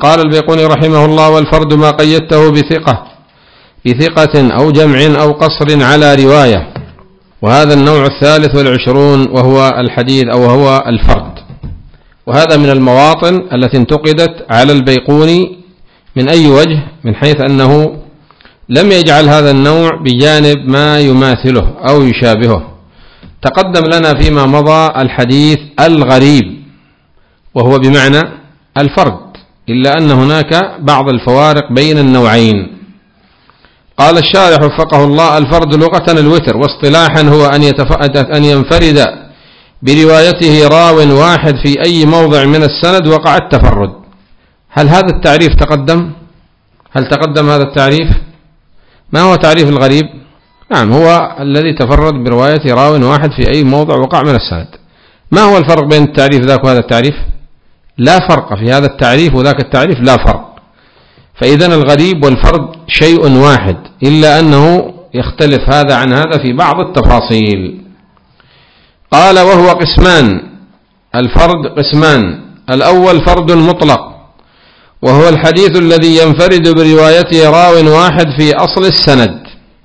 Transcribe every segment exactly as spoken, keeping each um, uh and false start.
قال البيقوني رحمه الله: والفرد ما قيدته بثقة بثقة أو جمع أو قصر على رواية. وهذا النوع الثالث والعشرون وهو الحديث أو هو الفرد، وهذا من المواطن التي انتقدت على البيقوني من أي وجه، من حيث أنه لم يجعل هذا النوع بجانب ما يماثله أو يشابهه. تقدم لنا فيما مضى الحديث الغريب وهو بمعنى الفرد، إلا أن هناك بعض الفوارق بين النوعين. قال الشارح وفقه الله: الفرد لغة الوتر، واصطلاحا هو أن ينفرد بروايته راو واحد في أي موضع من السند وقع التفرد. هل هذا التعريف تقدم؟ هل تقدم هذا التعريف؟ ما هو تعريف الغريب؟ نعم، هو الذي تفرد برواية راو واحد في أي موضع وقع من السند. ما هو الفرق بين التعريف ذاك وهذا التعريف؟ لا فرق في هذا التعريف وذاك التعريف، لا فرق. فإذن الغريب والفرد شيء واحد، إلا أنه يختلف هذا عن هذا في بعض التفاصيل. قال: وهو قسمان، الفرد قسمان. الأول فرد مطلق، وهو الحديث الذي ينفرد بروايته راو واحد في أصل السند،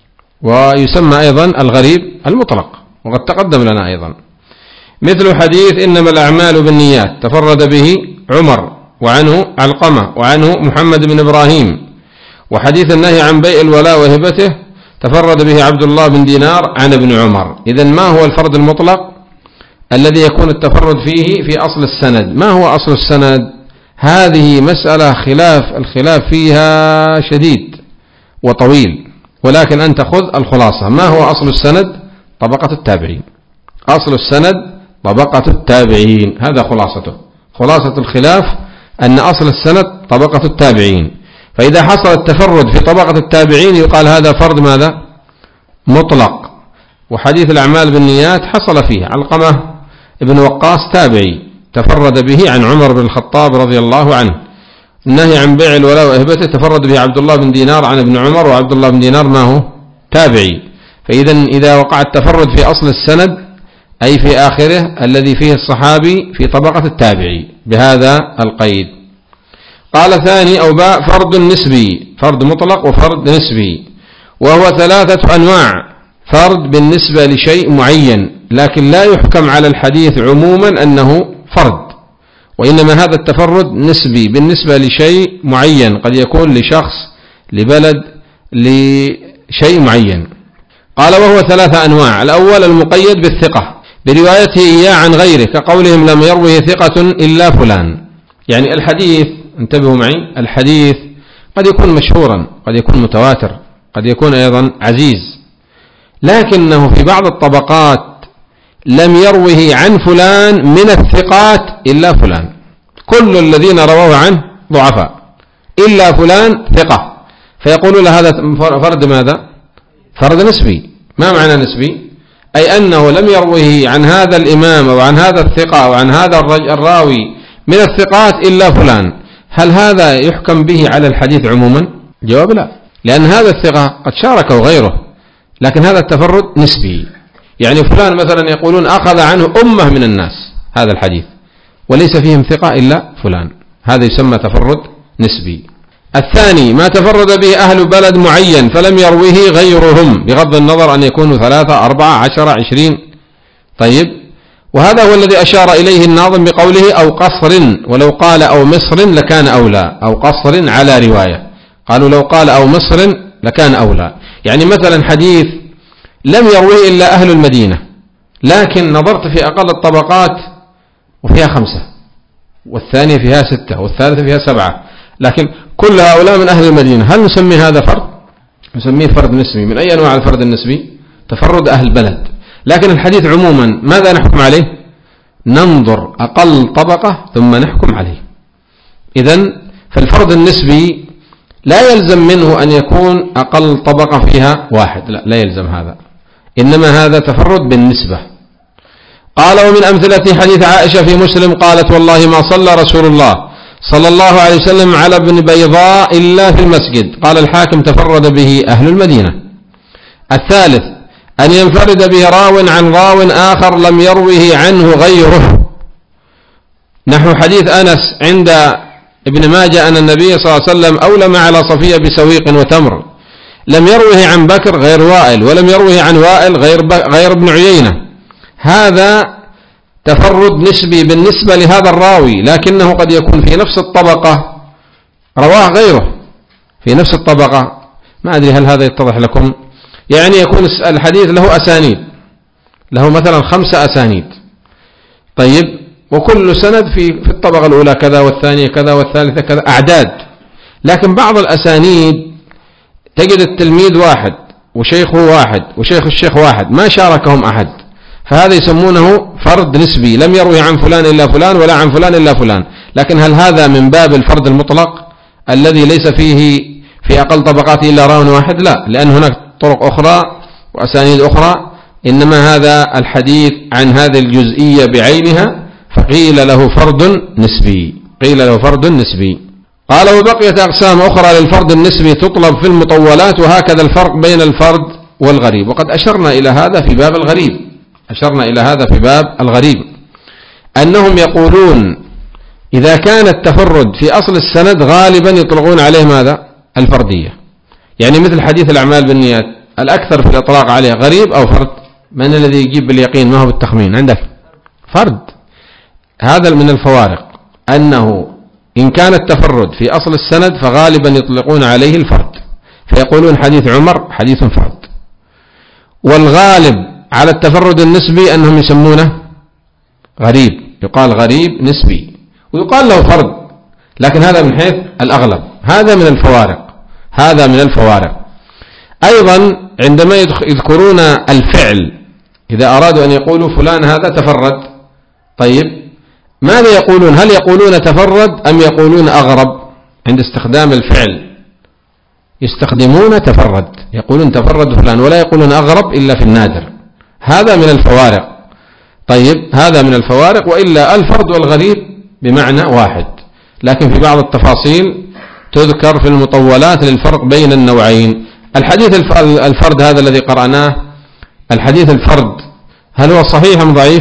ويسمى أيضا الغريب المطلق، وقد تقدم لنا أيضا. مثل حديث إنما الأعمال بالنيات تفرد به عمر وعنه علقمة وعنه محمد بن إبراهيم. وحديث النهي عن بيع الولاء وهبته تفرد به عبد الله بن دينار عن ابن عمر. إذن ما هو الفرد المطلق؟ الذي يكون التفرد فيه في أصل السند. ما هو أصل السند؟ هذه مسألة خلاف الخلاف فيها شديد وطويل، ولكن أنت خذ الخلاصة. ما هو أصل السند؟ طبقة التابعين. أصل السند طبقة التابعين، هذا خلاصته. خلاصة الخلاف أن أصل السند طبقة التابعين. فإذا حصل التفرد في طبقة التابعين يقال هذا فرد ماذا؟ مطلق. وحديث الأعمال بالنيات حصل فيه علقمة ابن وقاص تابعي تفرد به عن عمر بن الخطاب رضي الله عنه. النهي عن بيع الولاء وهبته تفرد به عبد الله بن دينار عن ابن عمر، وعبد الله بن دينار ما هو؟ تابعي. فإذا إذا وقع التفرد في أصل السند أي في آخره الذي فيه الصحابي في طبقة التابعي بهذا القيد. قال: ثاني أو باء فرد نسبي، فرد مطلق وفرد نسبي، وهو ثلاثة أنواع. فرد بالنسبة لشيء معين، لكن لا يحكم على الحديث عموما أنه فرد، وإنما هذا التفرد نسبي بالنسبة لشيء معين، قد يكون لشخص، لبلد، لشيء معين. قال: وهو ثلاثة أنواع. الأول المقيد بالثقة بروايته إياه عن غيره، كقولهم لم يروه ثقة إلا فلان. يعني الحديث، انتبهوا معي، الحديث قد يكون مشهورا، قد يكون متواتر، قد يكون أيضا عزيز، لكنه في بعض الطبقات لم يروه عن فلان من الثقات إلا فلان. كل الذين رواه عنه ضعفاء إلا فلان ثقة، فيقولون له هذا فرد ماذا؟ فرد نسبي. ما معنى نسبي؟ أي أنه لم يروه عن هذا الإمام أو عن هذا الثقة أو عن هذا الراوي من الثقات إلا فلان. هل هذا يحكم به على الحديث عموما؟ جواب لا، لأن هذا الثقة قد شاركه غيره، لكن هذا التفرد نسبي. يعني فلان مثلا يقولون أخذ عنه أمة من الناس هذا الحديث، وليس فيهم ثقة إلا فلان، هذا يسمى تفرد نسبي. الثاني ما تفرد به أهل بلد معين فلم يروه غيرهم، بغض النظر أن يكونوا ثلاثة أربعة عشرة عشرين. طيب، وهذا هو الذي أشار إليه الناظم بقوله أو قصر، ولو قال أو مصر لكان أولى. أو قصر على رواية، قالوا لو قال أو مصر لكان أولى. يعني مثلا حديث لم يروه إلا أهل المدينة، لكن نظرت في أقل الطبقات وفيها خمسة، والثانية فيها ستة، والثالثة فيها سبعة، لكن كل هؤلاء من أهل المدينة. هل نسمي هذا فرد؟ نسميه فرد نسبي. من أي أنواع الفرد النسبي؟ تفرد أهل بلد. لكن الحديث عموما ماذا نحكم عليه؟ ننظر أقل طبقة ثم نحكم عليه. إذن فالفرد النسبي لا يلزم منه أن يكون أقل طبقة فيها واحد، لا, لا يلزم هذا، إنما هذا تفرد بالنسبة. قال: ومن أمثلة حديث عائشة في مسلم قالت: والله ما صلى رسول الله صلى الله عليه وسلم على ابن بيضاء إلا في المسجد. قال الحاكم: تفرد به أهل المدينة. الثالث أن ينفرد به راو عن راو آخر لم يروه عنه غيره، نحو حديث أنس عند ابن ماجه أن النبي صلى الله عليه وسلم أولم على صفية بسويق وتمر، لم يروه عن بكر غير وائل، ولم يروه عن وائل غير, غير ابن عيينة. هذا تفرد نسبي بالنسبة لهذا الراوي، لكنه قد يكون في نفس الطبقة رواه غيره في نفس الطبقة. ما أدري هل هذا يتضح لكم؟ يعني يكون الحديث له أسانيد، له مثلا خمسة أسانيد، طيب، وكل سند في في الطبقة الأولى كذا والثانية كذا والثالثة كذا، أعداد. لكن بعض الأسانيد تجد التلميذ واحد وشيخه واحد وشيخ الشيخ واحد، ما شاركهم أحد، فهذا يسمونه فرد نسبي، لم يروي عن فلان إلا فلان ولا عن فلان إلا فلان. لكن هل هذا من باب الفرد المطلق الذي ليس فيه في أقل طبقاته إلا راو واحد؟ لا، لأن هناك طرق أخرى وأسانيد أخرى. إنما هذا الحديث عن هذه الجزئية بعينها، فقيل له فرد نسبي، قيل له فرد نسبي. قال وبقيت أقسام أخرى للفرد النسبي تطلب في المطولات، وهكذا الفرق بين الفرد والغريب. وقد أشرنا إلى هذا في باب الغريب، أشرنا إلى هذا في باب الغريب، أنهم يقولون إذا كان التفرد في أصل السند غالبا يطلقون عليه ماذا؟ الفردية. يعني مثل حديث الأعمال بالنيات، الأكثر في الإطلاق عليه غريب أو فرد؟ من الذي يجيب باليقين؟ ما هو بالتخمين عندك؟ فرد. هذا من الفوارق، أنه إن كان التفرد في أصل السند فغالبا يطلقون عليه الفرد، فيقولون حديث عمر حديث فرد. والغالب على التفرد النسبي أنهم يسمونه غريب، يقال غريب نسبي ويقال له فرد، لكن هذا من حيث الأغلب. هذا من الفوارق، هذا من الفوارق. أيضا عندما يذكرون الفعل، إذا أرادوا أن يقولوا فلان هذا تفرد، طيب ماذا يقولون؟ هل يقولون تفرد أم يقولون أغرب؟ عند استخدام الفعل يستخدمون تفرد، يقولون تفرد فلان، ولا يقولون أغرب إلا في النادر. هذا من الفوارق. طيب هذا من الفوارق، وإلا الفرد والغريب بمعنى واحد، لكن في بعض التفاصيل تذكر في المطولات للفرق بين النوعين. الحديث الفرد هذا الذي قرأناه، الحديث الفرد هل هو صحيح أم ضعيف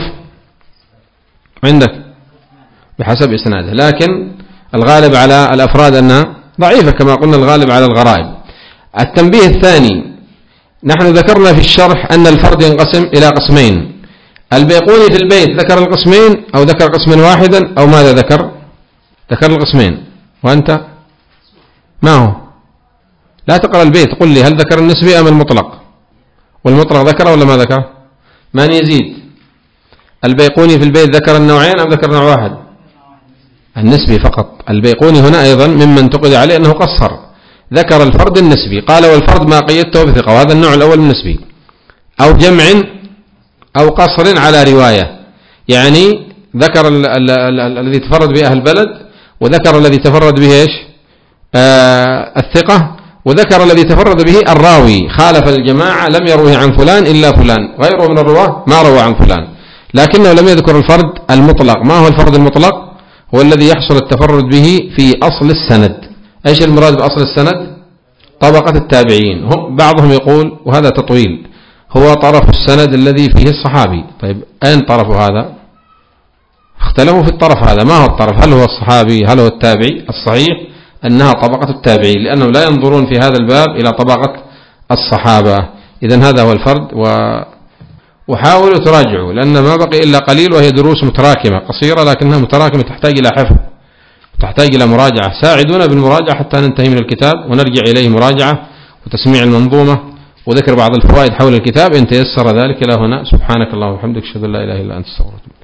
عندك؟ بحسب إسناده، لكن الغالب على الأفراد أنها ضعيفة كما قلنا الغالب على الغرائب. التنبيه الثاني، نحن ذكرنا في الشرح أن الفرد ينقسم إلى قسمين. البيقوني في البيت ذكر القسمين أو ذكر قسما واحدا أو ماذا ذكر؟ ذكر القسمين. وأنت ما هو؟ لا تقرأ البيت، قل لي هل ذكر النسبي أم المطلق؟ والمطلق ذكر ولا ما ذكر؟ من يزيد؟ البيقوني في البيت ذكر النوعين أم ذكر نوع واحد؟ النسبي فقط. البيقوني هنا أيضا ممن تقد عليه أنه قصر، ذكر الفرد النسبي، قال والفرد ما قيدته بثقة، وهذا النوع الأول النسبي، أو جمع أو قصر على رواية. يعني ذكر الذي تفرد به أهل البلد، وذكر الذي تفرد به إيش؟ آه الثقة، وذكر الذي تفرد به الراوي، خالف الجماعة لم يروه عن فلان إلا فلان، غيره من الرواه ما روى عن فلان، لكنه لم يذكر الفرد المطلق. ما هو الفرد المطلق؟ هو الذي يحصل التفرد به في أصل السند. إيش المراد بأصل السند؟ طبقة التابعين. هم بعضهم يقول، وهذا تطويل، هو طرف السند الذي فيه الصحابي. طيب أين طرف هذا؟ اختلفوا في الطرف هذا، ما هو الطرف؟ هل هو الصحابي هل هو التابعي؟ الصحيح أنها طبقة التابعين، لأنهم لا ينظرون في هذا الباب إلى طبقة الصحابة. إذن هذا هو الفرد. و... وحاولوا تراجعوا، لأن ما بقي إلا قليل، وهي دروس متراكمة قصيرة لكنها متراكمة تحتاج إلى حفظ، تحتاج إلى مراجعة. ساعدونا بالمراجعة حتى ننتهي من الكتاب ونرجع إليه مراجعة وتسميع المنظومة وذكر بعض الفوائد حول الكتاب إن تيسر ذلك. إلى هنا سبحانك اللهم وبحمدك أشهد أن لا إله إلا أنت استغفرك.